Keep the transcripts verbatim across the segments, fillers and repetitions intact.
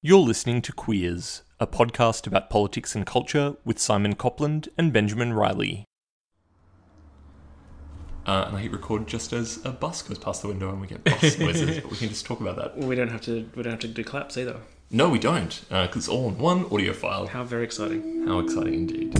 You're listening to Queers, a podcast about politics and culture with Simon Copland and Benjamin Riley. Uh, and I hit record just as a bus goes past the window and we get bus noises, but we can just talk about that. We don't have to. We don't have to do claps either. No, we don't, because uh, it's all in one audio file. How very exciting! How exciting indeed.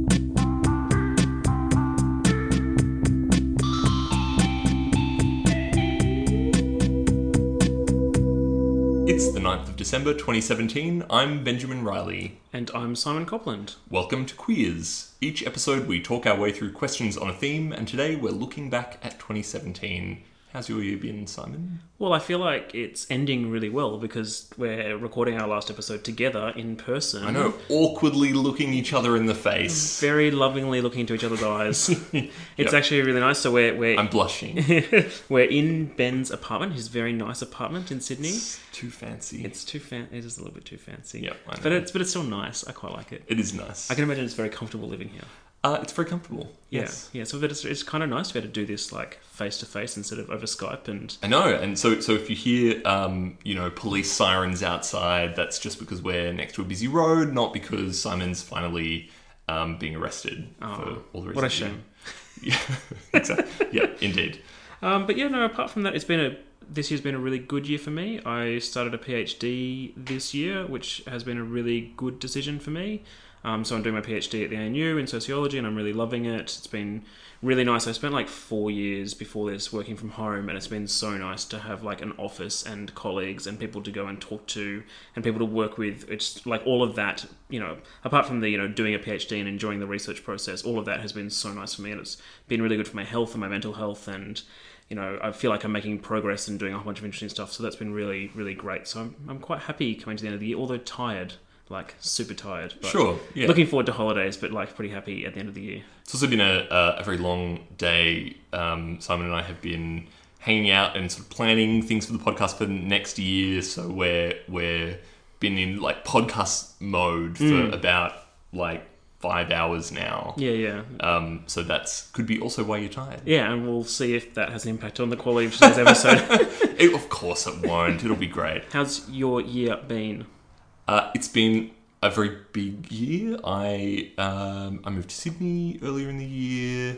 It's the ninth of December twenty seventeen. I'm Benjamin Riley. And I'm Simon Copland. Welcome to Queers. Each episode we talk our way through questions on a theme, and today we're looking back at twenty seventeen. How's your year been, Simon? Well, I feel like it's ending really well because we're recording our last episode together in person. I know, awkwardly looking each other in the face. Very lovingly looking into each other's eyes. It's Yep. actually really nice. So we're we're I'm blushing. we're in Ben's apartment, his very nice apartment in Sydney. It's too fancy. It's too fan. It is a little bit too fancy. Yep, I know. But it's but it's still nice. I quite like it. It is nice. I can imagine it's very comfortable living here. Uh, it's very comfortable. Yeah, Yes. yeah. So it's, it's kind of nice to be able to do this like face to face instead of over Skype. And I know, and so so if you hear, um, you know, police sirens outside, that's just because we're next to a busy road, not because Simon's finally um, being arrested Oh, for all the reasons. what a shame. Yeah, exactly. Yeah, indeed. Um, but yeah, no. Apart from that, it's been a this year's been a really good year for me. I started a PhD this year, which has been a really good decision for me. Um, so I'm doing my PhD at the A N U in sociology, and I'm really loving it. It's been really nice. I spent like four years before this working from home, and it's been so nice to have like an office and colleagues and people to go and talk to and people to work with. It's like all of that, you know, apart from the, you know, doing a PhD and enjoying the research process, all of that has been so nice for me, and it's been really good for my health and my mental health, and you know, I feel like I'm making progress and doing a whole bunch of interesting stuff. So that's been really, really great. So I'm, I'm quite happy coming to the end of the year, although tired. Like super tired, but Sure, yeah. looking forward to holidays, but like pretty happy at the end of the year. It's also been a, a, a very long day. Um, Simon and I have been hanging out and sort of planning things for the podcast for next year. So we're we're been in like podcast mode for Mm. about like five hours now. Yeah, yeah, Um, so that's could be also why you're tired. yeah, and we'll see if that has an impact on the quality of today's episode. It, of course it won't. It'll be great. How's your year been? Uh, it's been a very big year. I um, I moved to Sydney earlier in the year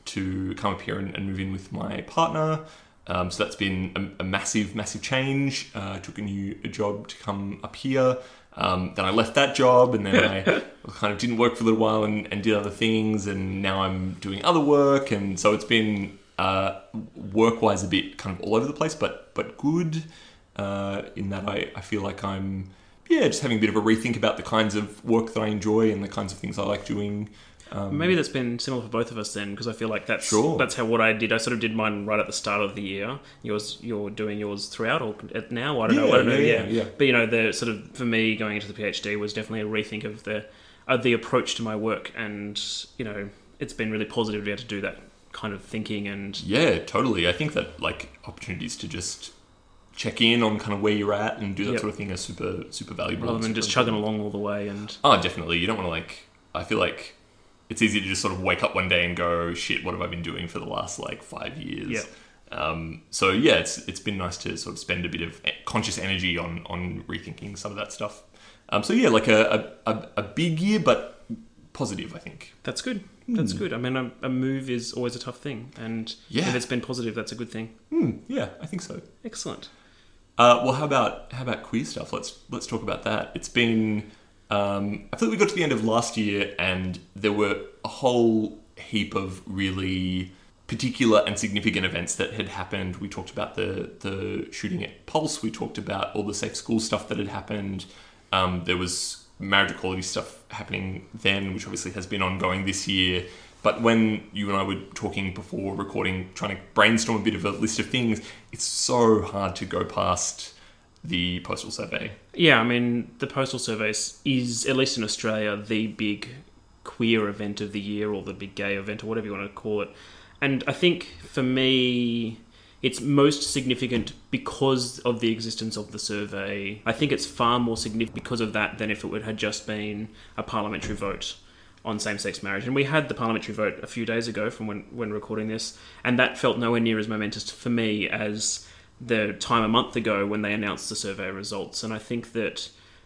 to come up here and, and move in with my partner. Um, so that's been a, a massive, massive change. Uh, I took a new a job to come up here. Um, then I left that job, and then I kind of didn't work for a little while and, and did other things. And now I'm doing other work, and so it's been uh, work-wise a bit kind of all over the place, but but good uh, in that I, I feel like I'm. Yeah, just having a bit of a rethink about the kinds of work that I enjoy and the kinds of things I like doing. Um, Maybe that's been similar for both of us then, because I feel like that's Sure. that's how what I did. I sort of did mine right at the start of the year. Yours, you're doing yours throughout or at now. I don't know. I don't know. yeah, Yeah, yeah. But you know, the sort of for me going into the PhD was definitely a rethink of the of the approach to my work, and you know, it's been really positive to be able to do that kind of thinking. And yeah, totally. I think that like opportunities to just check in on kind of where you're at and do that Yep. sort of thing are super, super valuable. rather and than super just chugging important. along all the way. And Oh, definitely. You don't want to like. I feel like it's easy to just sort of wake up one day and go, "Shit, what have I been doing for the last like five years?" Yep. Um, so yeah, it's it's been nice to sort of spend a bit of conscious energy on on rethinking some of that stuff. Um, so yeah, like a, a a a big year, but positive, I think. that's good. That's Hmm. good. I mean, a, a move is always a tough thing, and Yeah. if it's been positive, that's a good thing. Hmm, yeah, I think so. Excellent. Uh, well, how about how about queer stuff? Let's let's talk about that. It's been um, I feel like we got to the end of last year, and there were a whole heap of really particular and significant events that had happened. We talked about the the shooting at Pulse. We talked about all the safe school stuff that had happened. Um, there was marriage equality stuff happening then, which obviously has been ongoing this year. But when you and I were talking before recording, trying to brainstorm a bit of a list of things, it's so hard to go past the postal survey. Yeah, I mean, the Postal Surveys is, at least in Australia, the big queer event of the year, or the big gay event, or whatever you want to call it. And I think, for me, it's most significant because of the existence of the survey. I think it's far more significant because of that than if it would had just been a parliamentary vote on same-sex marriage. And we had the parliamentary vote a few days ago from when, when recording this, and that felt nowhere near as momentous for me as the time a month ago when they announced the survey results. And I think that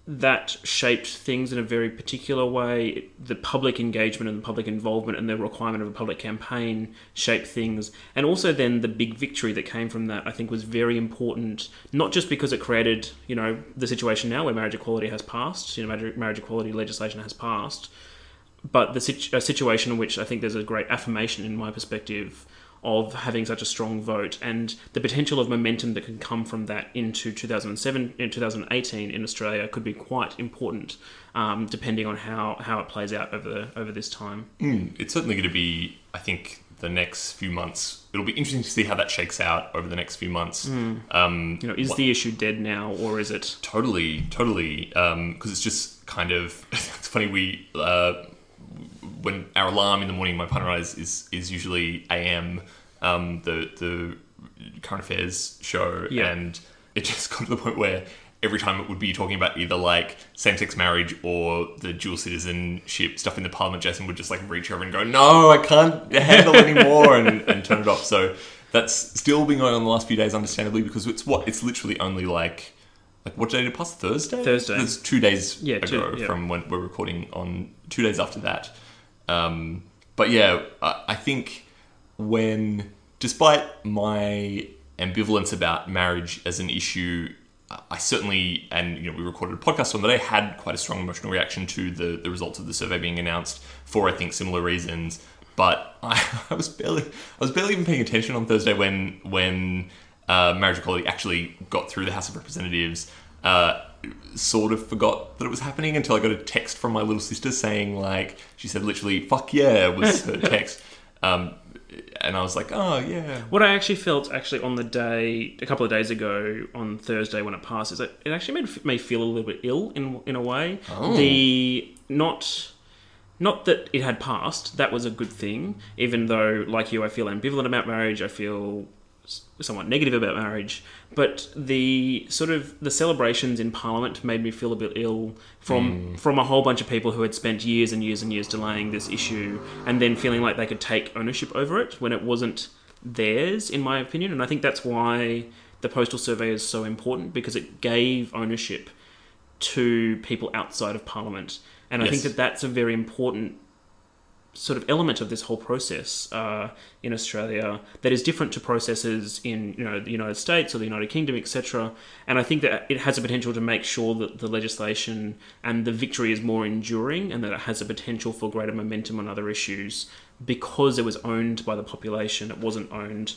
that shaped things in a very particular way. The public engagement and the public involvement and the requirement of a public campaign shaped things. And also then the big victory that came from that, I think, was very important, not just because it created, you know, the situation now where marriage equality has passed, you know, marriage, marriage equality legislation has passed, but the situ- a situation in which I think there's a great affirmation, in my perspective, of having such a strong vote, and the potential of momentum that can come from that into two thousand seven, in two thousand eighteen in Australia could be quite important, um, depending on how, how it plays out over the, over this time. Mm, it's certainly going to be, I think, the next few months. It'll be interesting to see how that shakes out over the next few months. Mm. Um, you know, is what, the issue dead now, or is it? Totally, totally. Because um, it's just kind of, it's funny, we... Uh, when our alarm in the morning, my partner and I, is, is, is usually A M, um, the the current affairs show, yeah. and it just got to the point where every time it would be talking about either like same-sex marriage or the dual citizenship stuff in the parliament, Jason would just like reach over and go, "No, I can't handle anymore," and, and turn it off. So that's still been going on the last few days, understandably, because it's what it's literally only like. Like, what day did it pass? Thursday? Thursday. It's two days yeah, ago two, yeah. from when we're recording on two days after that. Um, but yeah, I, I think when, despite my ambivalence about marriage as an issue, I certainly, and you know, we recorded a podcast on that, I had quite a strong emotional reaction to the, the results of the survey being announced for, I think, similar reasons. But I, I was barely, I was barely even paying attention on Thursday when, when, Uh, marriage equality actually got through the House of Representatives. Uh, sort of forgot that it was happening until I got a text from my little sister saying, like, she said literally, "Fuck yeah," was her text. Um, and I was like, oh, yeah. What I actually felt actually on the day, a couple of days ago, on Thursday when it passed, is that it actually made me feel a little bit ill in in a way. Oh. The, not... Not that it had passed, that was a good thing, even though, like you, I feel ambivalent about marriage, I feel somewhat negative about marriage, but the sort of the celebrations in Parliament made me feel a bit ill from mm. from a whole bunch of people who had spent years and years and years delaying this issue and then feeling like they could take ownership over it when it wasn't theirs, in my opinion. And I think that's why the postal survey is so important, because it gave ownership to people outside of Parliament. And I yes. think that that's a very important sort of element of this whole process uh, in Australia that is different to processes in, you know, the United States or the United Kingdom, et cetera. And I think that it has a potential to make sure that the legislation and the victory is more enduring, and that it has a potential for greater momentum on other issues because it was owned by the population. It wasn't owned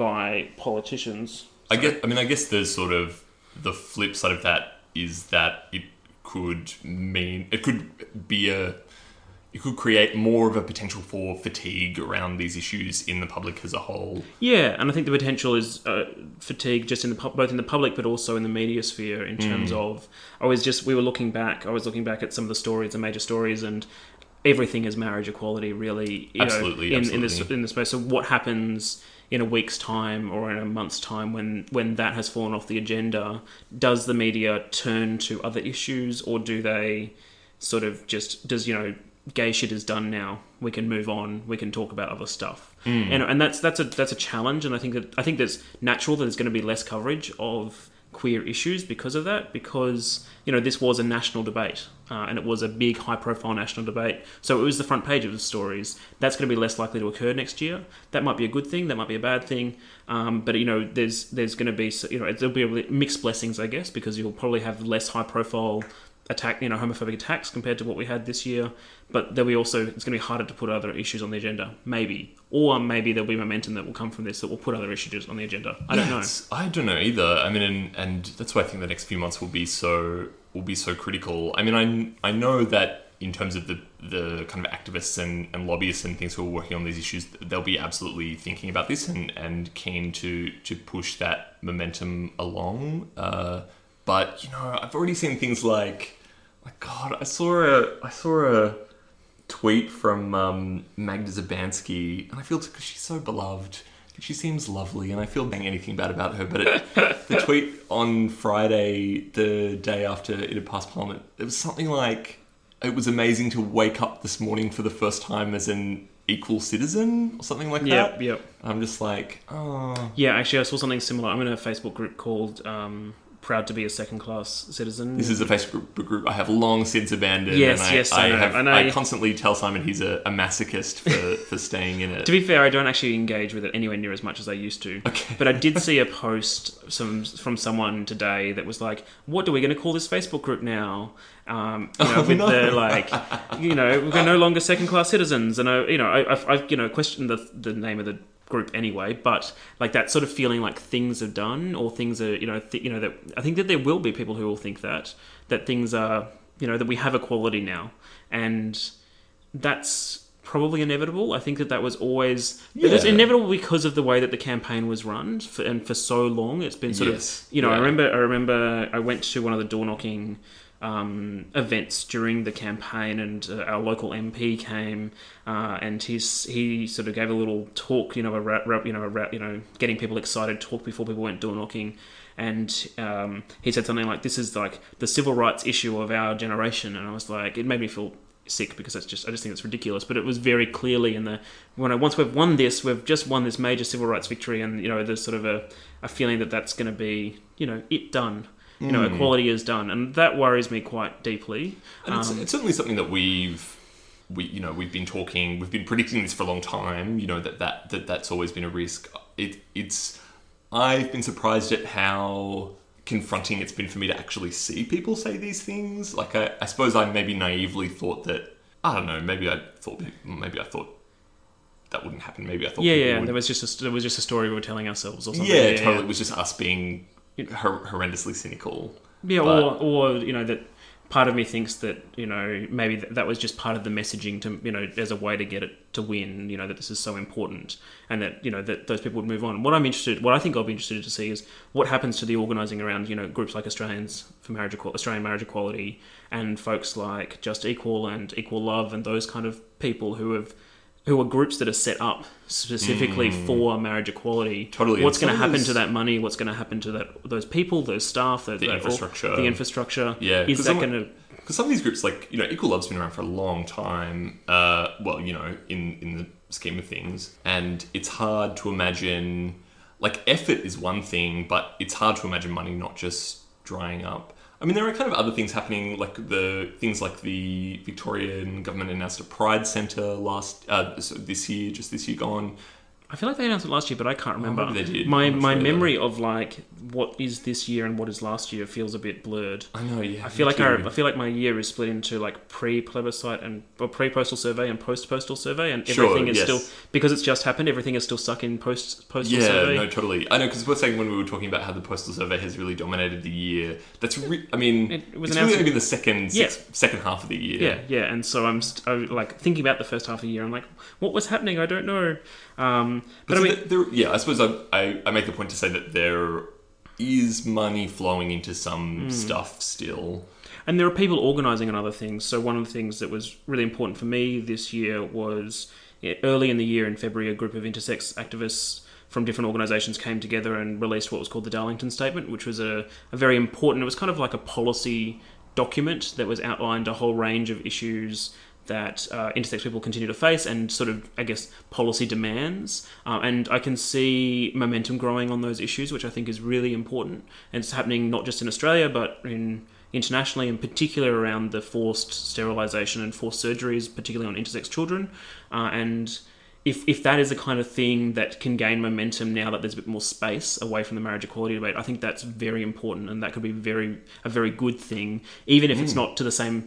by politicians. I guess. I mean, I guess there's sort of the flip side of that is that it could mean it could be a. It could create more of a potential for fatigue around these issues in the public as a whole. Yeah, and I think the potential is uh, fatigue just in the both in the public but also in the media sphere in terms mm. of. I was just we were looking back. I was looking back at some of the stories, the major stories, and everything is marriage equality. Really, you absolutely, know, in, absolutely. in this in the space. So what happens in a week's time or in a month's time when when that has fallen off the agenda? Does the media turn to other issues, or do they sort of just does you know? Gay shit is done now. We can move on. We can talk about other stuff, mm. and and that's that's a that's a challenge. And I think that I think that's natural that there's going to be less coverage of queer issues because of that. Because you know this was a national debate, uh, and it was a big, high-profile national debate. So it was the front page of the stories. That's going to be less likely to occur next year. That might be a good thing. That might be a bad thing. Um, but you know, there's there's going to be you know there'll be mixed blessings, I guess, because you'll probably have less high-profile attack, you know, homophobic attacks compared to what we had this year. But there'll be also, it's going to be harder to put other issues on the agenda, maybe. Or maybe there'll be momentum that will come from this that will put other issues on the agenda. I yeah, don't know. I don't know either. I mean, and, and that's why I think the next few months will be so will be so critical. I mean, I, I know that in terms of the, the kind of activists and, and lobbyists and things who are working on these issues, they'll be absolutely thinking about this and, and keen to, to push that momentum along. Uh, but, you know, I've already seen things like, my God, I saw a I saw a tweet from um, Magda Zabansky, and I feel because she's so beloved, she seems lovely, and I feel saying anything bad about her. But it, the tweet on Friday, the day after it had passed Parliament, it was something like, "It was amazing to wake up this morning for the first time as an equal citizen," or something like yep, that. Yep. I'm just like, oh. Yeah, actually, I saw something similar. I'm in a Facebook group called. Um, proud to be a second-class citizen. This is a Facebook group I have long since abandoned. Yes, and I, yes, I, I, know. have, I know. I constantly tell Simon he's a, a masochist for, for staying in it. To be fair, I don't actually engage with it anywhere near as much as I used to. Okay. But I did see a post some, from someone today that was like, what are we going to call this Facebook group now? Um, you know, Oh, with no. the, like, you know, we're no longer second-class citizens. And, I, you know, I, I've, I've, you know, questioned the, the name of the group anyway, but like that sort of feeling like things are done or things are, you know, th- you know that I think that there will be people who will think that that things are, you know, that we have equality now, and that's probably inevitable. I think that that was always Yeah. it was inevitable because of the way that the campaign was run, for, and for so long it's been sort Yes. of, you know, Yeah. I remember I remember I went to one of the door knocking Um, events during the campaign, and uh, our local M P came, uh, and he's he sort of gave a little talk, you know, a rap, rap, you know, a rap, you know, getting people excited, talk before people went door knocking, and um, he said something like, "This is like the civil rights issue of our generation," and I was like, it made me feel sick because that's just I just think it's ridiculous. But it was very clearly in the when I once we've won this, we've just won this major civil rights victory, and you know, there's sort of a, a feeling that that's going to be, you know, it done. You know, equality is done, and that worries me quite deeply. And it's, Um, it's certainly something that we've, we you know, we've been talking, we've been predicting this for a long time. You know that that, that that's always been a risk. It it's, I've been surprised at how confronting it's been for me to actually see people say these things. Like I, I suppose I maybe naively thought that I don't know. Maybe I thought maybe I thought that wouldn't happen. Maybe I thought yeah, people yeah. would, There was just a, there was just a story we were telling ourselves, or something. yeah, yeah totally. Yeah. It was just us being hor- horrendously cynical. Yeah, But- or or you know that part of me thinks that you know maybe that, that was just part of the messaging to you know as a way to get it to win. You know that this is so important, and that you know that those people would move on. What I'm interested, what I think I'll be interested to see is what happens to the organising around you know groups like Australians for Marriage Equal- Australian Marriage Equality, and folks like Just Equal and Equal Love, and those kind of people who have. Who are groups that are set up specifically Mm. for marriage equality? Totally. What's And going to some of happen those- to that money? What's going to happen to that those people, those staff, those, The that- infrastructure. the infrastructure? Yeah, is 'cause that some- going to? Because some of these groups, like, you know, Equal Love's been around for a long time, uh, well, you know, in, in the scheme of things, and it's hard to imagine, like, effort is one thing, but it's hard to imagine money not just drying up. I mean, there are kind of other things happening, like the things like the Victorian government announced a Pride Centre last, uh, so this year, just this year gone. I feel like they announced it last year, but I can't remember. maybe they did. My I'm not my sure memory of like what is this year and what is last year feels a bit blurred. I know, yeah. I feel me like I, too. I feel like my year is split into like pre-plebiscite and or pre-postal survey and post-postal survey, and Sure, everything is yes. still because it's just happened. Everything is still stuck in post postal Yeah, survey. no, totally. I know, because we're saying when we were talking about how the postal survey has really dominated the year. That's, re- I mean, It- it was it's announced- really only been the second Yeah. six, second half of the year. Yeah, yeah, and so I'm st- I, like thinking about the first half of the year. I'm like, what was happening? I don't know. Um, but But I so mean, there, there- yeah, I suppose I, I, I make the point to say that there is money flowing into some Hmm. stuff still. And there are people organising on other things. So one of the things that was really important for me this year was yeah, early in the year in February, a group of intersex activists from different organisations came together and released what was called the Darlington Statement, which was a, a very important, it was kind of like a policy document that was outlined a whole range of issues that uh, intersex people continue to face and sort of, I guess, policy demands. Uh, and I can see momentum growing on those issues, which I think is really important. And it's happening not just in Australia, but in internationally, in particular around the forced sterilisation and forced surgeries, particularly on intersex children. Uh, and if if that is the kind of thing that can gain momentum now that there's a bit more space away from the marriage equality debate, I think that's very important, and that could be very a very good thing, even if Mm. it's not to the same.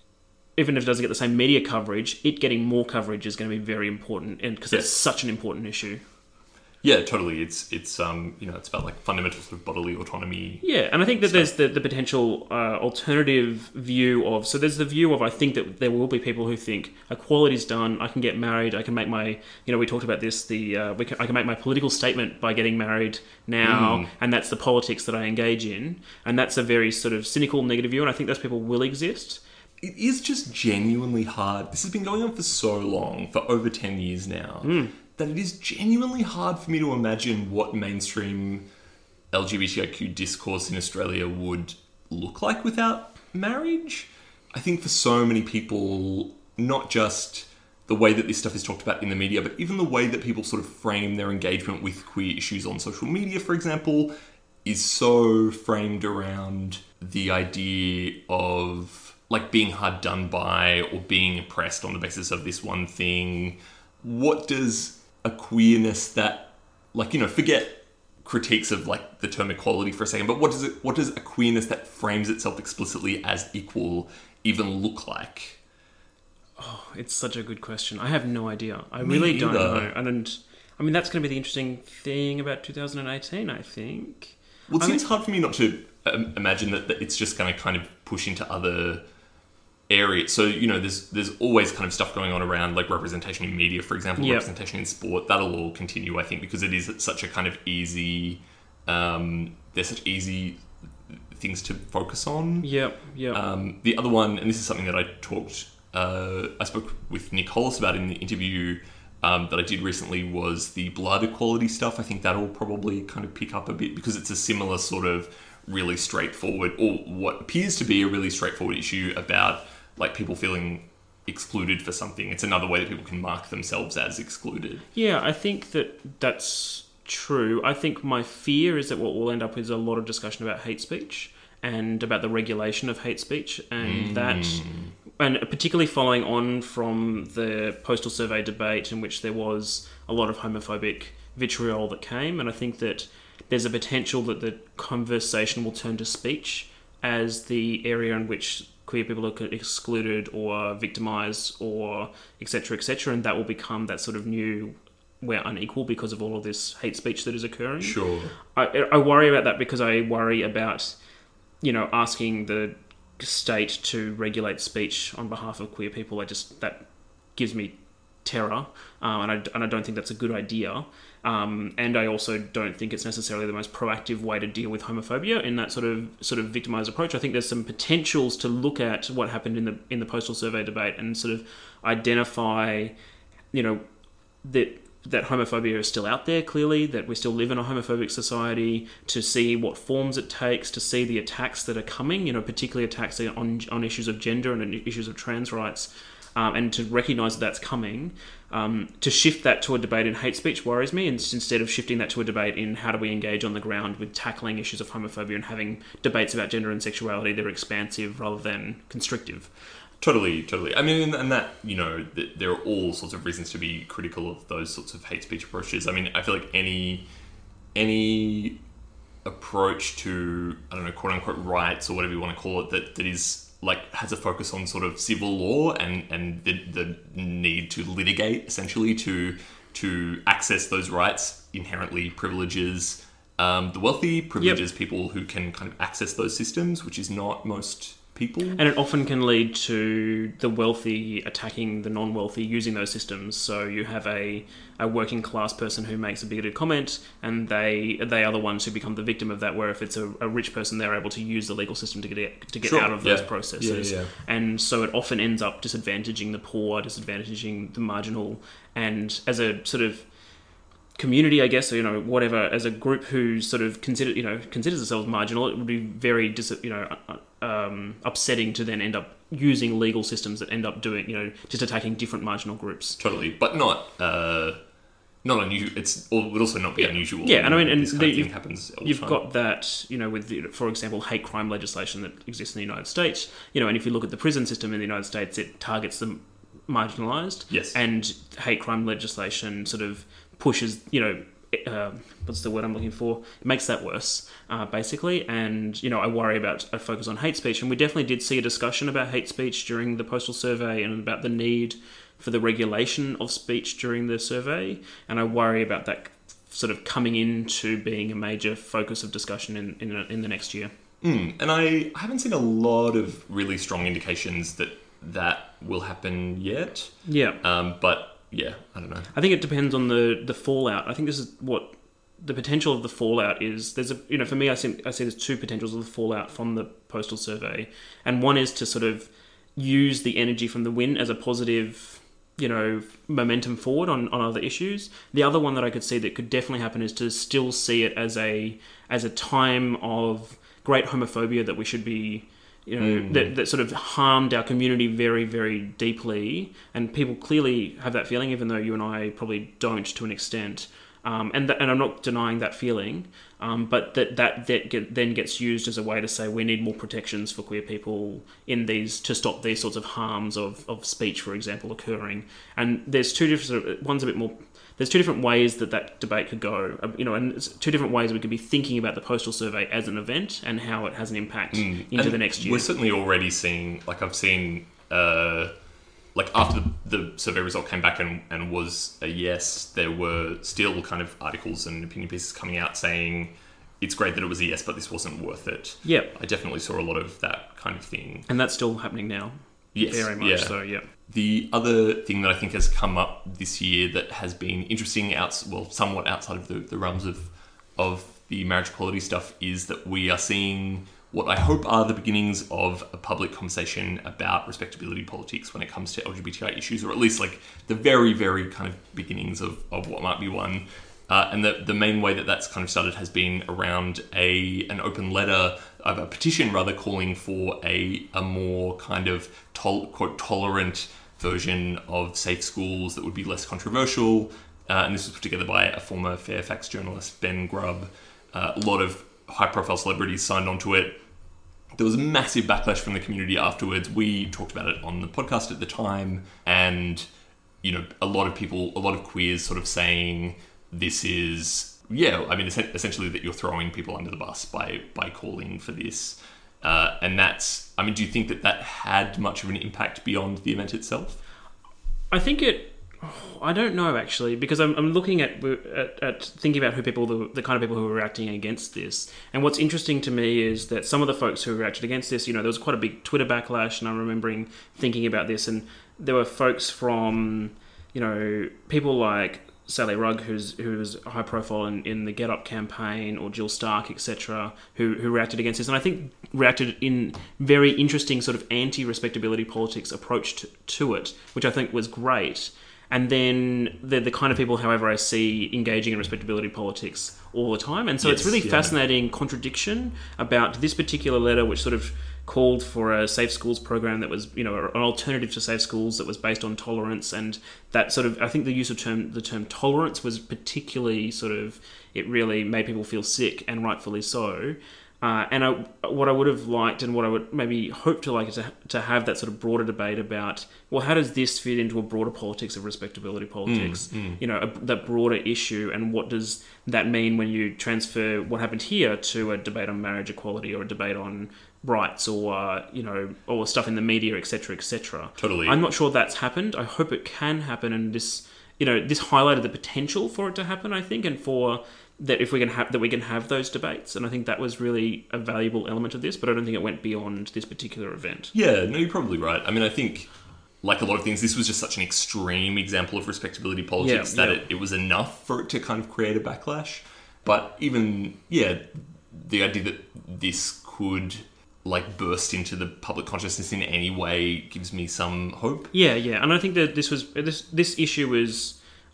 Even if it doesn't get the same media coverage, it getting more coverage is going to be very important, and because Yes. it's such an important issue. Yeah, totally. It's, it's um, you know, it's about like fundamental sort of bodily autonomy. Yeah, and I think that there's the, the potential uh, alternative view of... So there's the view of, I think that there will be people who think equality's done, I can get married, I can make my... You know, we talked about this, the uh, we can, I can make my political statement by getting married now, Mm. and that's the politics that I engage in. And that's a very sort of cynical, negative view, and I think those people will exist. It is just genuinely hard. This has been going on for so long, for over ten years now, Mm. that it is genuinely hard for me to imagine what mainstream L G B T I Q discourse in Australia would look like without marriage. I think for so many people, not just the way that this stuff is talked about in the media, but even the way that people sort of frame their engagement with queer issues on social media, for example, is so framed around the idea of like being hard done by or being oppressed on the basis of this one thing. What does a queerness that, like, you know, forget critiques of like the term equality for a second, but what does it what does a queerness that frames itself explicitly as equal even look like? Oh, it's such a good question. I have no idea. I Me really don't either. know. And I mean, that's going to be the interesting thing about two thousand eighteen, I think. Well, it I seems mean- hard for me not to um, imagine that, that it's just going to kind of push into other areas. So, you know, there's there's always kind of stuff going on around like representation in media, for example, Yep. representation in sport. That'll all continue, I think, because it is such a kind of easy. Um, there's such easy things to focus on. Yep, yep. Um, the other one, and this is something that I talked, uh, I spoke with Nick Hollis about in the interview um, that I did recently, was the blood equality stuff. I think that'll probably kind of pick up a bit because it's a similar sort of really straightforward, or what appears to be a really straightforward issue about like people feeling excluded for something. It's another way that people can mark themselves as excluded. Yeah, I think that that's true. I think my fear is that what we'll end up with is a lot of discussion about hate speech and about the regulation of hate speech, and that, and particularly following on from the postal survey debate in which there was a lot of homophobic vitriol that came, and I think that there's a potential that the conversation will turn to speech as the area in which queer people are excluded or victimised or et cetera, et cetera, and that will become that sort of new we're unequal because of all of this hate speech that is occurring. Sure. I, I worry about that because I worry about, you know, asking the state to regulate speech on behalf of queer people. I just, that gives me terror, um, and, I, and I don't think that's a good idea. Um, and I also don't think it's necessarily the most proactive way to deal with homophobia in that sort of sort of victimized approach. I think there's some potentials to look at what happened in the in the postal survey debate and sort of identify, you know, that that homophobia is still out there, clearly, that we still live in a homophobic society, to see what forms it takes, to see the attacks that are coming, you know, particularly attacks on on issues of gender and issues of trans rights, um, and to recognise that that's coming. Um, to shift that to a debate in hate speech worries me, and instead of shifting that to a debate in how do we engage on the ground with tackling issues of homophobia and having debates about gender and sexuality that are expansive rather than constrictive. Totally, totally. I mean, and that, you know, th- there are all sorts of reasons to be critical of those sorts of hate speech approaches. I mean, I feel like any any approach to, I don't know, quote unquote rights or whatever you want to call it, that, that is like has a focus on sort of civil law and, and the, the need to litigate essentially to to access those rights inherently privileges um, the wealthy, privileges yep. people who can kind of access those systems, which is not most people. And it often can lead to the wealthy attacking the non-wealthy using those systems. So you have a, a working class person who makes a bigoted comment, and they they are the ones who become the victim of that, where if it's a, a rich person, they're able to use the legal system to get to get sure. out of yeah. those processes. Yeah, yeah. And so it often ends up disadvantaging the poor, disadvantaging the marginal, and as a sort of community, I guess, or, you know, whatever, as a group who sort of consider, you know, considers themselves marginal, it would be very, dis- you know, um, upsetting to then end up using legal systems that end up doing, you know, just attacking different marginal groups. Totally, but not, uh, not unusual. It's it would also not be yeah. unusual. Yeah, and I mean, and this kind the, of thing happens all the you've time. got that, you know, with, the, for example, hate crime legislation that exists in the United States. You know, and if you look at the prison system in the United States, it targets the marginalised. Yes, and hate crime legislation sort of pushes, you know. Uh, what's the word I'm looking for? It makes that worse, uh, basically. And, you know, I worry about a focus on hate speech. And we definitely did see a discussion about hate speech during the postal survey and about the need for the regulation of speech during the survey. And I worry about that sort of coming into being a major focus of discussion in, in, in the next year. Mm, and I haven't seen a lot of really strong indications that that will happen yet. Yeah. Um, but... Yeah, I don't know. I think it depends on the, the fallout. I think this is what the potential of the fallout is. There's a, you know, for me, I see, I see there's two potentials of the fallout from the postal survey. And one is to sort of use the energy from the win as a positive, you know, momentum forward on, on other issues. The other one that I could see that could definitely happen is to still see it as a, as a time of great homophobia that we should be, you know, mm. that, that sort of harmed our community very, very deeply. And people clearly have that feeling, even though you and I probably don't to an extent. Um, and th- and I'm not denying that feeling, um, but that that, that get, then gets used as a way to say we need more protections for queer people in these to stop these sorts of harms of, of speech, for example, occurring. And there's two different one's a bit more. There's two different ways that that debate could go, you know, and it's two different ways we could be thinking about the postal survey as an event and how it has an impact mm. into and the next year. We're certainly already seeing, like I've seen. Uh, Like after the, the survey result came back and, and was a yes, there were still kind of articles and opinion pieces coming out saying it's great that it was a yes, but this wasn't worth it. Yep. I definitely saw a lot of that kind of thing. And that's still happening now. Yes. Very much yeah. so, yeah. The other thing that I think has come up this year that has been interesting, outs well, somewhat outside of the, the realms of of the marriage equality stuff, is that we are seeing what I hope are the beginnings of a public conversation about respectability politics when it comes to L G B T I issues, or at least like the very, very kind of beginnings of, of what might be one. Uh, and the, the main way that that's kind of started has been around a an open letter, of a petition rather, calling for a, a more kind of tol- quote tolerant version of safe schools that would be less controversial. Uh, and this was put together by a former Fairfax journalist, Ben Grubb. Uh, a lot of high-profile celebrities signed onto it. There was a massive backlash from the community afterwards. We talked about it on the podcast at the time, and you know, a lot of people, a lot of queers, sort of saying this is, yeah, I mean, essentially that you're throwing people under the bus by by calling for this, uh, and that's. I mean, do you think that that had much of an impact beyond the event itself? I think it. I don't know, actually, because I'm, I'm looking at, at at thinking about who people the, the kind of people who are reacting against this. And what's interesting to me is that some of the folks who reacted against this, you know, there was quite a big Twitter backlash, and I'm remembering thinking about this, and there were folks from, you know, people like Sally Rugg, who's who was high profile in, in the Get Up campaign, or Jill Stark, et cetera, who who reacted against this, and I think reacted in very interesting sort of anti-respectability politics approach to, to it, which I think was great. And then they're the kind of people, however, I see engaging in respectability politics all the time. And so yes, it's really yeah. fascinating contradiction about this particular letter, which sort of called for a safe schools program that was, you know, an alternative to safe schools that was based on tolerance. And that sort of, I think the use of term the term tolerance was particularly sort of, it really made people feel sick, and rightfully so. Uh, and I, what I would have liked, and what I would maybe hope to like, is to, to have that sort of broader debate about, well, how does this fit into a broader politics of respectability politics? Mm, mm. You know, a, that broader issue, and what does that mean when you transfer what happened here to a debate on marriage equality, or a debate on rights, or uh, you know, or stuff in the media, et cetera, et cetera. Totally. I'm not sure that's happened. I hope it can happen, and this, you know, this highlighted the potential for it to happen, I think, and for that if we can have that we can have those debates, and I think that was really a valuable element of this, but I don't think it went beyond this particular event. Yeah, no, you're probably right. I mean, I think, like a lot of things, this was just such an extreme example of respectability politics yeah, that yeah. It, it was enough for it to kind of create a backlash. But even, yeah, the idea that this could like burst into the public consciousness in any way gives me some hope. Yeah, yeah, and I think that this was this this issue was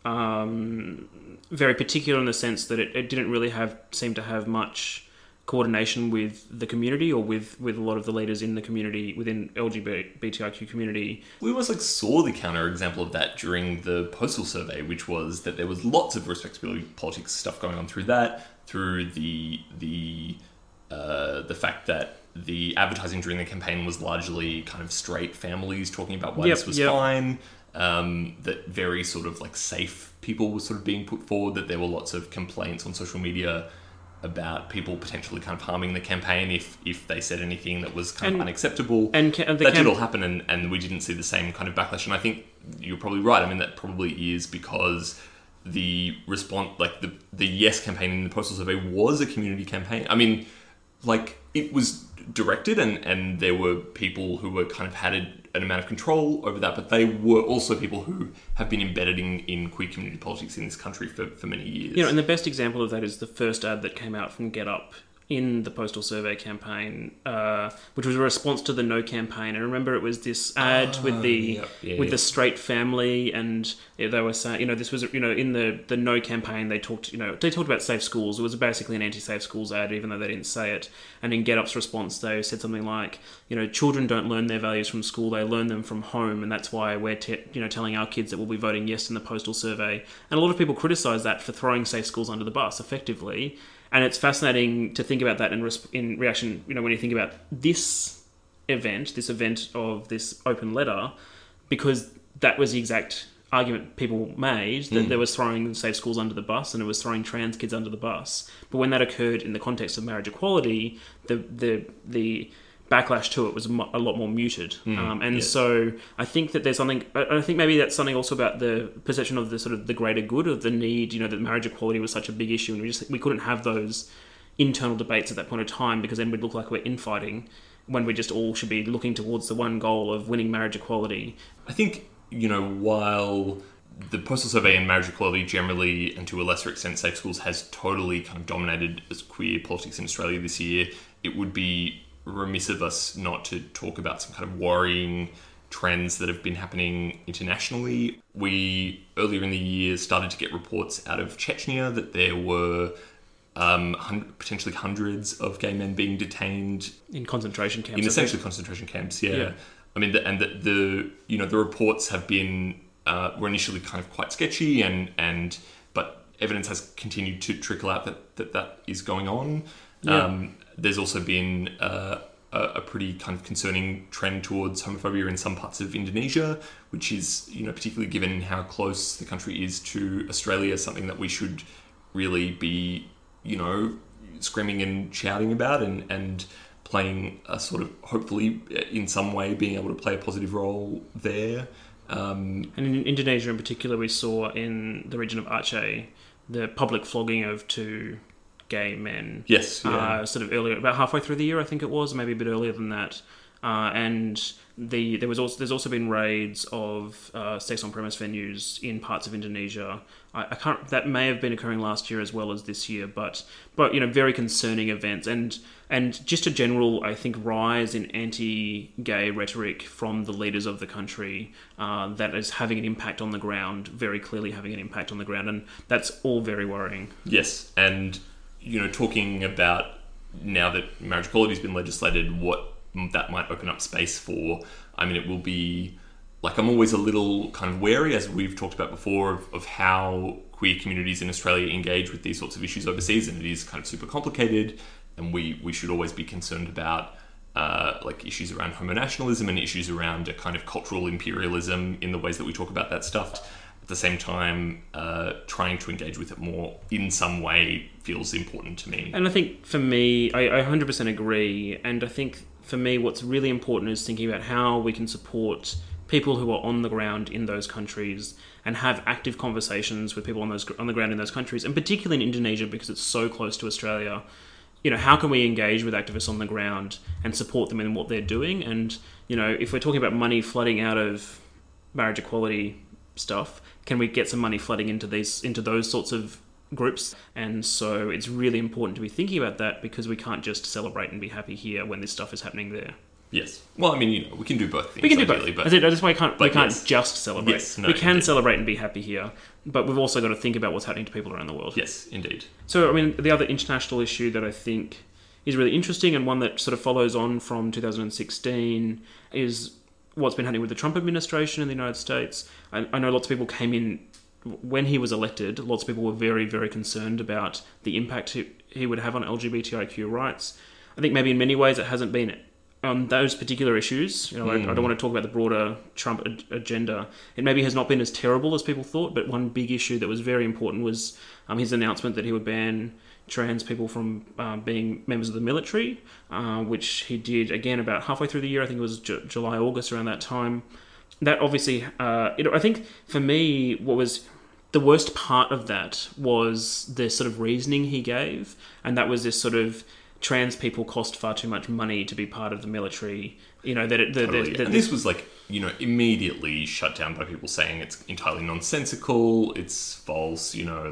um, very particular in the sense that it, it didn't really have seem to have much coordination with the community, or with, with a lot of the leaders in the community, within L G B T I Q community. We almost like saw the counter example of that during the postal survey, which was that there was lots of respectability politics stuff going on through that, through the the uh, the fact that the advertising during the campaign was largely kind of straight families talking about why yep, this was yep. fine. Um, that very sort of like safe people were sort of being put forward, that there were lots of complaints on social media about people potentially kind of harming the campaign if, if they said anything that was kind and, of unacceptable. And ca- that did all happen, and, and we didn't see the same kind of backlash. And I think you're probably right. I mean, that probably is because the response, like the, the yes campaign in the postal survey was a community campaign. I mean, like it was directed, and, and there were people who were kind of had a, an amount of control over that, but they were also people who have been embedded in, in queer community politics in this country for, for many years. You know, and the best example of that is the first ad that came out from Get Up in the postal survey campaign, uh, which was a response to the No campaign. And remember, it was this ad Oh, with the yep, yeah, with yeah. the straight family, and yeah, they were saying, you know, this was, you know, in the the No campaign, they talked, you know, they talked about safe schools. It was basically an anti-safe schools ad, even though they didn't say it. And in Get Up's response, they said something like, you know, children don't learn their values from school; they learn them from home, and that's why we're, te- you know, telling our kids that we'll be voting yes in the postal survey. And a lot of people criticise that for throwing safe schools under the bus, effectively. And it's fascinating to think about that in, res- in reaction, you know, when you think about this event, this event of this open letter, because that was the exact argument people made, that Mm. there was throwing safe schools under the bus and it was throwing trans kids under the bus. But when that occurred in the context of marriage equality, the the the backlash to it was mo- a lot more muted. Mm, um, and yes. so I think that there's something, I I think maybe that's something also about the perception of the sort of the greater good, of the need, you know, that marriage equality was such a big issue, and we just we couldn't have those internal debates at that point of time, because then we'd look like we're infighting when we just all should be looking towards the one goal of winning marriage equality. I think, you know, while the postal survey and marriage equality generally, and to a lesser extent safe schools, has totally kind of dominated as queer politics in Australia this year, it would be remiss of us not to talk about some kind of worrying trends that have been happening internationally. We, earlier in the year, started to get reports out of Chechnya that there were um, hun- potentially hundreds of gay men being detained In concentration camps. in I essentially think. concentration camps. Yeah, Yeah. I mean, the, and the, the you know the reports have been uh, were initially kind of quite sketchy, and and but evidence has continued to trickle out that that, that is going on. Yeah. Um, there's also been uh, a, a pretty kind of concerning trend towards homophobia in some parts of Indonesia, which is, you know, particularly given how close the country is to Australia, something that we should really be, you know, screaming and shouting about, and, and playing a sort of, hopefully in some way being able to play a positive role there. Um, And in Indonesia in particular, we saw in the region of Aceh the public flogging of two gay men. yes, yeah. Uh, sort of earlier, about halfway through the year, I think it was, maybe a bit earlier than that. Uh, and the there was also there's also been raids of uh, sex on premise venues in parts of Indonesia. I, I can't that may have been occurring last year as well as this year, but but you know, very concerning events, and and just a general, I think, rise in anti-gay rhetoric from the leaders of the country uh, that is having an impact on the ground, very clearly having an impact on the ground, and that's all very worrying. Yes, and, you know, talking about now that marriage equality has been legislated, what that might open up space for. I mean, it will be, like, I'm always a little kind of wary, as we've talked about before, of, of how queer communities in Australia engage with these sorts of issues overseas, and it is kind of super complicated, and we, we should always be concerned about uh, like issues around homonationalism and issues around a kind of cultural imperialism in the ways that we talk about that stuff. At the same time, uh, trying to engage with it more in some way feels important to me. And I think for me, I, I one hundred percent agree. And I think for me, what's really important is thinking about how we can support people who are on the ground in those countries and have active conversations with people on those on the ground in those countries, and particularly in Indonesia because it's so close to Australia. You know, how can we engage with activists on the ground and support them in what they're doing? And, you know, if we're talking about money flooding out of marriage equality stuff, can we get some money flooding into these into those sorts of groups? And so it's really important to be thinking about that, because we can't just celebrate and be happy here when this stuff is happening there. Yes. Well, I mean, you know, we can do both things. We can do ideally, both. But, That's, that's why we can't, we but can't yes. just celebrate. Yes, no, we can indeed. celebrate and be happy here, but we've also got to think about what's happening to people around the world. yes, indeed. So, I mean, the other international issue that I think is really interesting, and one that sort of follows on from two thousand sixteen, is what's been happening with the Trump administration in the United States. I, I know lots of people came in, when he was elected, lots of people were very, very concerned about the impact he, he would have on L G B T I Q rights. I think maybe in many ways it hasn't been on those particular issues. You know, mm. I, I don't want to talk about the broader Trump ag- agenda. It maybe has not been as terrible as people thought, but one big issue that was very important was um, his announcement that he would ban trans people from uh, being members of the military, uh, which he did again about halfway through the year. I think it was J- July, August, around that time. That obviously, uh, it, I think for me, what was the worst part of that was the sort of reasoning he gave, and that was this sort of trans people cost far too much money to be part of the military. You know, that it, the, Totally. the, the, and this was like, you know, immediately shut down by people saying it's entirely nonsensical, it's false, you know, like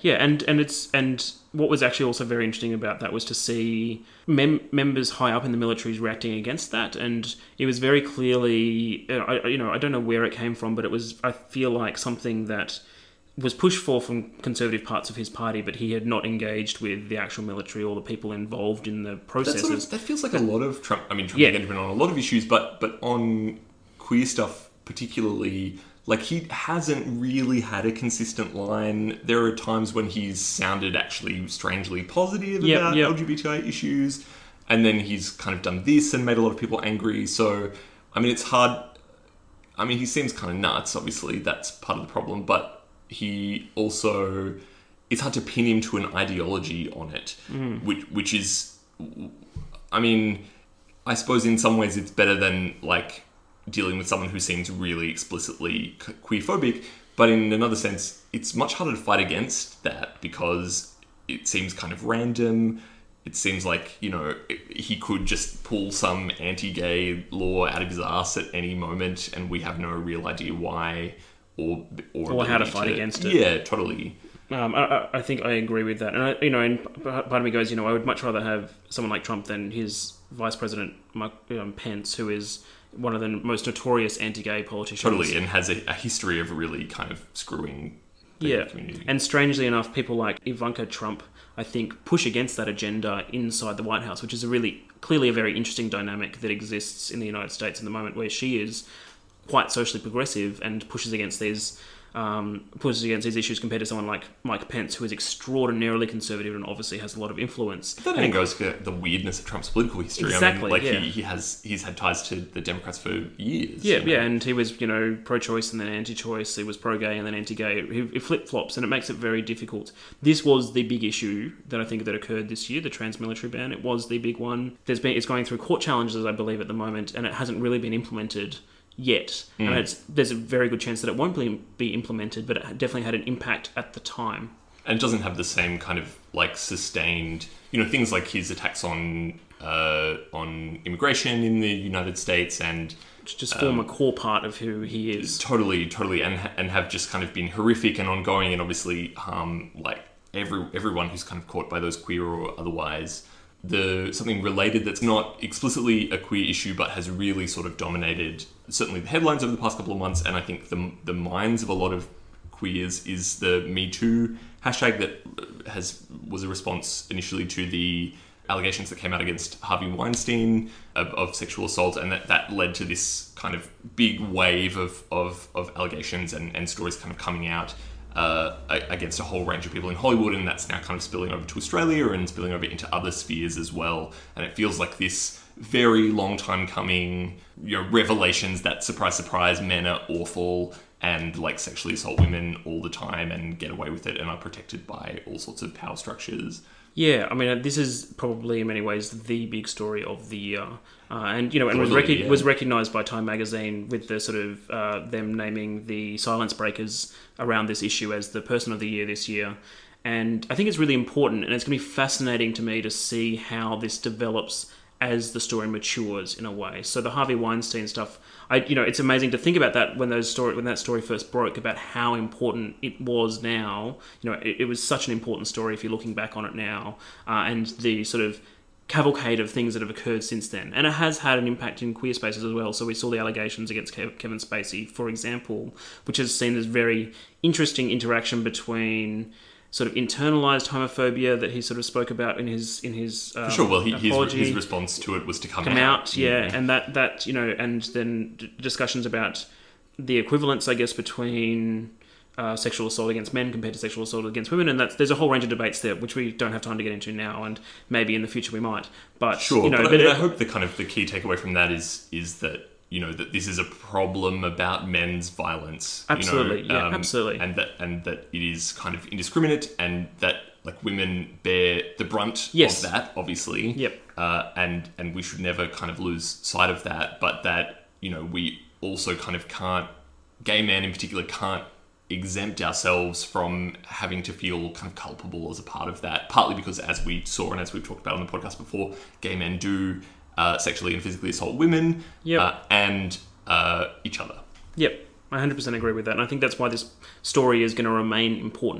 Yeah, and, and it's and what was actually also very interesting about that was to see mem- members high up in the military reacting against that, and it was very clearly, I, you know, I don't know where it came from, but it was, I feel like something that was pushed for from conservative parts of his party, but he had not engaged with the actual military or the people involved in the processes. That, sort of, that feels like a lot of Trump. I mean, Trump Yeah. again been on a lot of issues, but but on queer stuff particularly. Like, he hasn't really had a consistent line. There are times when he's sounded actually strangely positive Yep, about yep. L G B T I issues, and then he's kind of done this and made a lot of people angry. So, I mean, it's hard. I mean, he seems kind of nuts, obviously. That's part of the problem. But he also... It's hard to pin him to an ideology on it, Mm. which which is... I mean, I suppose in some ways it's better than, like... dealing with someone who seems really explicitly queerphobic, but in another sense, it's much harder to fight against that because it seems kind of random. It seems like, you know, he could just pull some anti-gay law out of his ass at any moment, and we have no real idea why or or, Or how to ability fight against it. Yeah, totally. Um, I, I think I agree with that, and I, you know, and part of me goes, you know, I would much rather have someone like Trump than his vice president, Mike um, Pence, who is one of the most notorious anti-gay politicians. Totally, and has a, a history of really kind of screwing the Yeah, community. and strangely enough, people like Ivanka Trump, I think, push against that agenda inside the White House, which is a really, clearly a very interesting dynamic that exists in the United States in the moment, where she is quite socially progressive and pushes against these um, pushes against these issues compared to someone like Mike Pence, who is extraordinarily conservative and obviously has a lot of influence. That then goes to the weirdness of Trump's political history. Exactly, I mean, like yeah. he, he has he's had ties to the Democrats for years. Yeah, you know? yeah, and he was, you know, pro-choice and then anti-choice. He was pro-gay and then anti-gay. He, he flip-flops, and it makes it very difficult. This was the big issue that I think that occurred this year, the trans-military ban. It was the big one. There's been it's going through court challenges, I believe, at the moment, and it hasn't really been implemented yet. Mm. And it's, there's a very good chance that it won't be, be implemented, but it definitely had an impact at the time. And it doesn't have the same kind of like sustained, you know, things like his attacks on uh, on immigration in the United States and Which just form Um, a core part of who he is. totally, totally, and and have just kind of been horrific and ongoing, and obviously harm like every everyone who's kind of caught by those queer or otherwise. The something related that's not explicitly a queer issue, but has really sort of dominated certainly the headlines over the past couple of months, and I think the the minds of a lot of queers is the Me Too hashtag that has was a response initially to the allegations that came out against Harvey Weinstein of, of sexual assault, and that, that led to this kind of big wave of, of, of allegations and, and stories kind of coming out uh, against a whole range of people in Hollywood, and that's now kind of spilling over to Australia and spilling over into other spheres as well. And it feels like this very long time coming, you know, revelations that, surprise, surprise, men are awful and like sexually assault women all the time and get away with it and are protected by all sorts of power structures. Yeah, I mean, this is probably in many ways the big story of the year, uh, and you know, and was Totally, rec- yeah. was recognised by Time Magazine with the sort of uh, them naming the silence breakers around this issue as the person of the year this year, and I think it's really important, and it's going to be fascinating to me to see how this develops as the story matures in a way. So the Harvey Weinstein stuff, I you know, it's amazing to think about that when those story when that story first broke, about how important it was now. You know, it, it was such an important story if you're looking back on it now, uh, and the sort of cavalcade of things that have occurred since then. And it has had an impact in queer spaces as well. So we saw the allegations against Kev- Kevin Spacey, for example, which has seen this very interesting interaction between sort of internalized homophobia that he sort of spoke about in his in his um, For sure. Well, he, his, apology. his response to it was to come, come out, yeah, Mhm. and that that you know, and then d- discussions about the equivalence, I guess, between uh, sexual assault against men compared to sexual assault against women, and that's there's a whole range of debates there, which we don't have time to get into now, and maybe in the future we might. But Sure, you know, but, but I, it- I hope the kind of the key takeaway from that is is that, you know, that this is a problem about men's violence. Absolutely, you know, yeah, absolutely. and that and that it is kind of indiscriminate, and that like women bear the brunt Yes. of that, obviously. Yep. Uh, and and we should never kind of lose sight of that. But that, you know, we also kind of can't, gay men in particular, can't exempt ourselves from having to feel kind of culpable as a part of that. Partly because, as we saw and as we've talked about on the podcast before, gay men do uh, sexually and physically assault women Yep. uh, and uh, each other. Yep, I one hundred percent agree with that, and I think that's why this story is going to remain important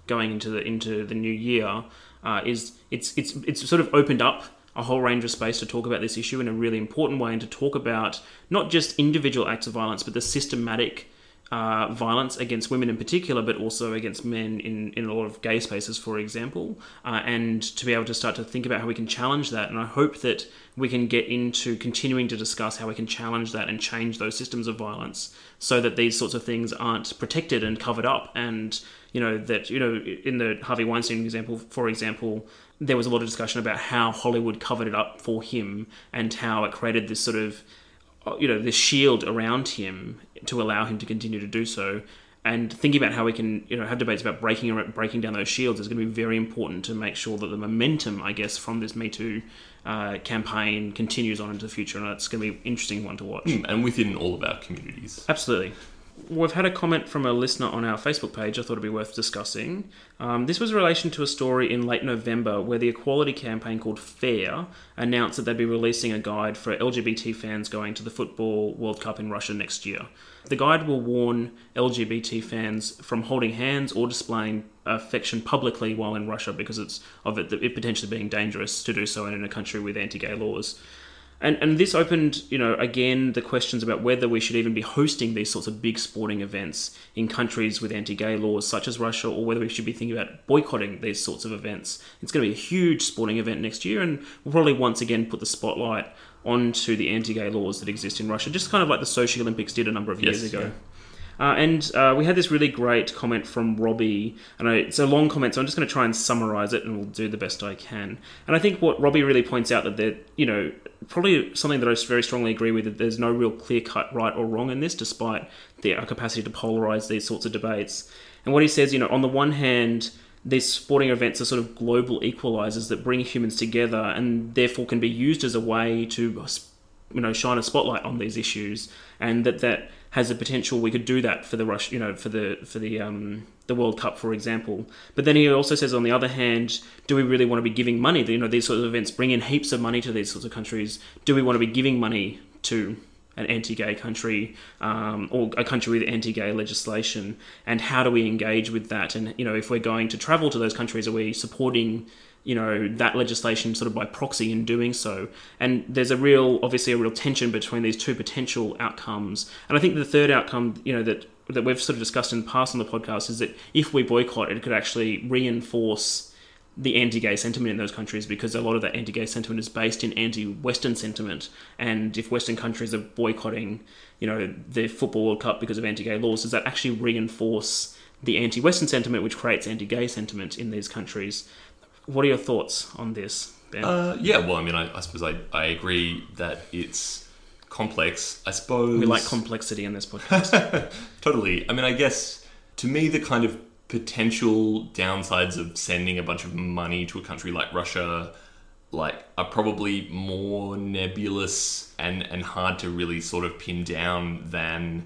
going into the into the new year uh, is it's it's it's sort of opened up a whole range of space to talk about this issue in a really important way, and to talk about not just individual acts of violence, but the systematic uh, violence against women in particular, but also against men in, in a lot of gay spaces, for example, uh, and to be able to start to think about how we can challenge that. And I hope that we can get into continuing to discuss how we can challenge that and change those systems of violence so that these sorts of things aren't protected and covered up. And, you know, that, you know, in the Harvey Weinstein example, for example, there was a lot of discussion about how Hollywood covered it up for him and how it created this sort of, you know, this shield around him to allow him to continue to do so. And thinking about how we can, you know, have debates about breaking breaking down those shields is going to be very important to make sure that the momentum, I guess, from this Me Too uh, campaign continues on into the future. And it's going to be an interesting one to watch. Mm, and within all of our communities. Absolutely. We've had a comment from a listener on our Facebook page I thought it'd be worth discussing. Um, this was in relation to a story in late November where the equality campaign called FAIR announced that they'd be releasing a guide for L G B T fans going to the Football World Cup in Russia next year. The guide will warn L G B T fans from holding hands or displaying affection publicly while in Russia because it's of it, it potentially being dangerous to do so in a country with anti-gay laws. And and this opened, you know, again, the questions about whether we should even be hosting these sorts of big sporting events in countries with anti-gay laws such as Russia, or whether we should be thinking about boycotting these sorts of events. It's going to be a huge sporting event next year, and we'll probably once again put the spotlight onto the anti-gay laws that exist in Russia, just kind of like the Sochi Olympics did a number of years yes, ago. Yeah. Uh, and uh, we had this really great comment from Robbie, and I, it's a long comment, so I'm just going to try and summarise it, and we'll do the best I can. And I think what Robbie really points out that there, you know, probably something that I very strongly agree with, that there's no real clear-cut right or wrong in this, despite the, our capacity to polarise these sorts of debates. And what he says, you know, on the one hand, these sporting events are sort of global equalisers that bring humans together, and therefore can be used as a way to, you know, shine a spotlight on these issues, and that that has the potential we could do that for the Rush, you know, for the for the um, the World Cup, for example. But then he also says, on the other hand, do we really want to be giving money? You know, these sorts of events bring in heaps of money to these sorts of countries. Do we want to be giving money to an anti-gay country um, or a country with anti-gay legislation? And how do we engage with that? And, you know, if we're going to travel to those countries, are we supporting, you know, that legislation sort of by proxy in doing so? And there's a real, obviously a real tension between these two potential outcomes. And I think the third outcome, you know, that that we've sort of discussed in the past on the podcast is that if we boycott, it could actually reinforce the anti-gay sentiment in those countries, because a lot of that anti-gay sentiment is based in anti-Western sentiment. And if Western countries are boycotting, you know, the Football World Cup because of anti-gay laws, does that actually reinforce the anti-Western sentiment, which creates anti-gay sentiment in these countries? What are your thoughts on this, Ben? Uh, yeah, well, I mean, I, I suppose I, I agree that it's complex. I suppose... We like complexity in this podcast. Totally. I mean, I guess, to me, the kind of potential downsides of sending a bunch of money to a country like Russia, like, are probably more nebulous and, and hard to really sort of pin down than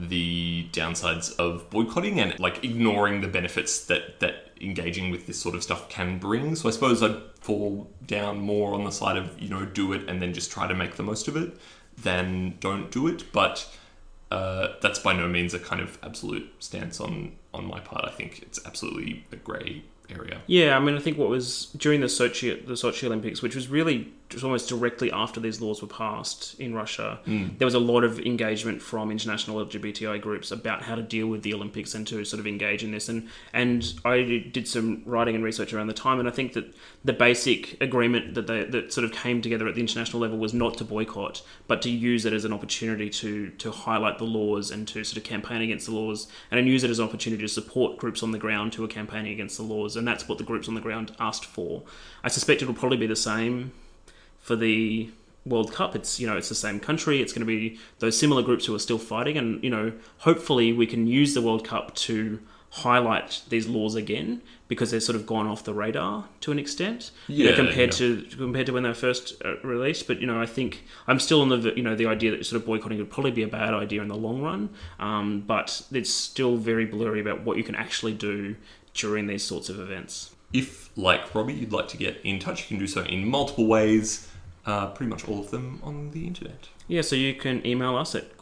the downsides of boycotting and, like, ignoring the benefits that, that engaging with this sort of stuff can bring. So I suppose I'd fall down more on the side of, you know, do it and then just try to make the most of it than don't do it. But uh, that's by no means a kind of absolute stance on, on my part. I think it's absolutely a grey area. Yeah, I mean, I think what was during the Sochi the Sochi Olympics, which was really just almost directly after these laws were passed in Russia, mm. there was a lot of engagement from international L G B T I groups about how to deal with the Olympics and to sort of engage in this. And and I did some writing and research around the time, and I think that the basic agreement that they, that sort of came together at the international level was not to boycott, but to use it as an opportunity to to highlight the laws and to sort of campaign against the laws, and then use it as an opportunity to support groups on the ground who are campaigning against the laws. And that's what the groups on the ground asked for. I suspect it'll probably be the same for the World Cup. It's, you know, it's the same country. It's going to be those similar groups who are still fighting. And, you know, hopefully we can use the World Cup to highlight these laws again, because they've sort of gone off the radar to an extent, yeah, you know, compared yeah. to compared to when they were first uh, released. But, you know, I think I'm still on the, you know, the idea that sort of boycotting would probably be a bad idea in the long run. Um, but it's still very blurry about what you can actually do during these sorts of events. If, like Robbie, you'd like to get in touch, you can do so in multiple ways, uh, pretty much all of them on the internet. Yeah, so you can email us at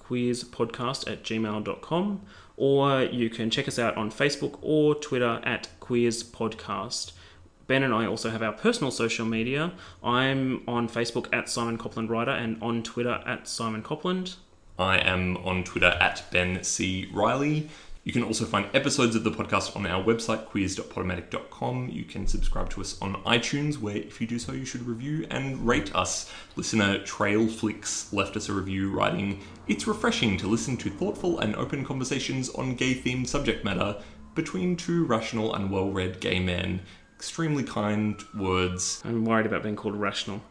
queerspodcast at gmail dot com, or you can check us out on Facebook or Twitter at queerspodcast. Ben and I also have our personal social media. I'm on Facebook at Simon Copland Writer and on Twitter at Simon Copland. I am on Twitter at Ben C. Riley. You can also find episodes of the podcast on our website, queers dot podomatic dot com. You can subscribe to us on iTunes, where if you do so, you should review and rate us. Listener Trailflix left us a review writing, "It's refreshing to listen to thoughtful and open conversations on gay-themed subject matter between two rational and well-read gay men." Extremely kind words. I'm worried about being called rational.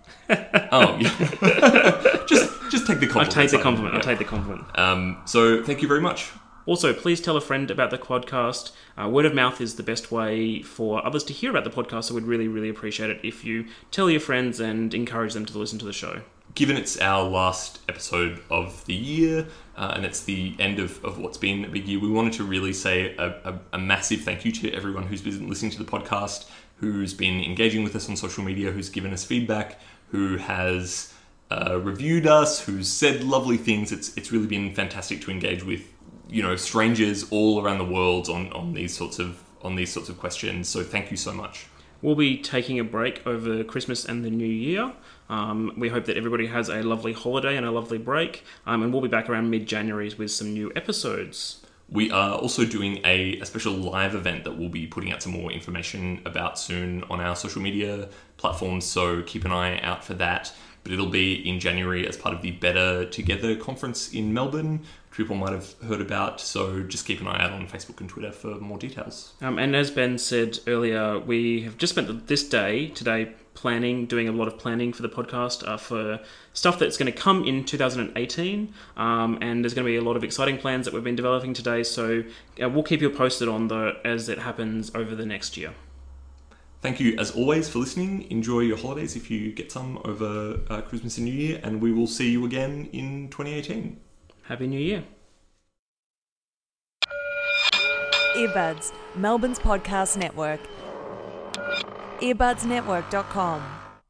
Oh, yeah. just, just take the compliment. I'll take the Simon. compliment. Yeah. I'll take the compliment. Um, so, thank you very much. Also, please tell a friend about the podcast. Uh, word of mouth is the best way for others to hear about the podcast, so we'd really, really appreciate it if you tell your friends and encourage them to listen to the show. Given it's our last episode of the year, uh, and it's the end of, of what's been a big year, we wanted to really say a, a, a massive thank you to everyone who's been listening to the podcast, who's been engaging with us on social media, who's given us feedback, who has uh, reviewed us, who's said lovely things. It's it's really been fantastic to engage with, you know, strangers all around the world on, on these sorts of on these sorts of questions. So thank you so much. We'll be taking a break over Christmas and the New Year. Um, we hope that everybody has a lovely holiday and a lovely break. Um, and we'll be back around mid-January with some new episodes. We are also doing a, a special live event that we'll be putting out some more information about soon on our social media platforms. So keep an eye out for that. But it'll be in January as part of the Better Together conference in Melbourne, which people might have heard about. So just keep an eye out on Facebook and Twitter for more details. Um, and as Ben said earlier, we have just spent this day, today, planning, doing a lot of planning for the podcast uh, for stuff that's going to come in two thousand eighteen. Um, and there's going to be a lot of exciting plans that we've been developing today. So uh, we'll keep you posted on the as it happens over the next year. Thank you, as always, for listening. Enjoy your holidays if you get some over uh, Christmas and New Year, and we will see you again in twenty eighteen. Happy New Year. Earbuds, Melbourne's podcast network. earbuds network dot com